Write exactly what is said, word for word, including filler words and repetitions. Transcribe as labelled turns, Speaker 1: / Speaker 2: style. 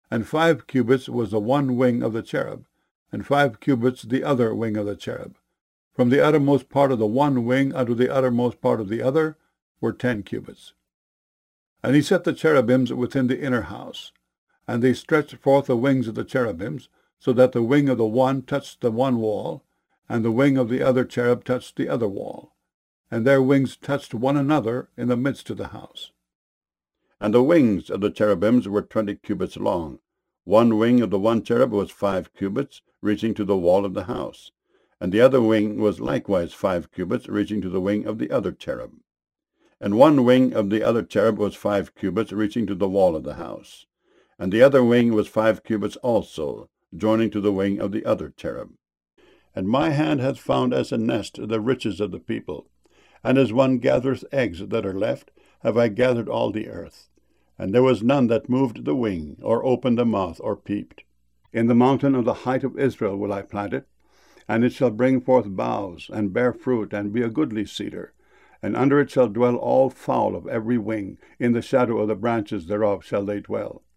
Speaker 1: And five cubits was the one wing of the cherub, and five cubits the other wing of the cherub. From the uttermost part of the one wing unto the uttermost part of the other were ten cubits. And he set the cherubims within the inner house, and they stretched forth the wings of the cherubims, so that the wing of the one touched the one wall, and the wing of the other cherub touched the other wall, and their wings touched one another in the midst of the house. And the wings of the cherubims were twenty cubits long. One wing of the one cherub was five cubits, reaching to the wall of the house, and the other wing was likewise five cubits, reaching to the wing of the other cherub. And one wing of the other cherub was five cubits, reaching to the wall of the house, and the other wing was five cubits also, joining to the wing of the other cherub. And my hand hath found as a nest the riches of the people, and as one gathereth eggs that are left, have I gathered all the earth. And there was none that moved the wing, or opened the mouth, or peeped. In the mountain of the height of Israel will I plant it, and it shall bring forth boughs, and bear fruit, and be a goodly cedar. And under it shall dwell all fowl of every wing, in the shadow of the branches thereof shall they dwell.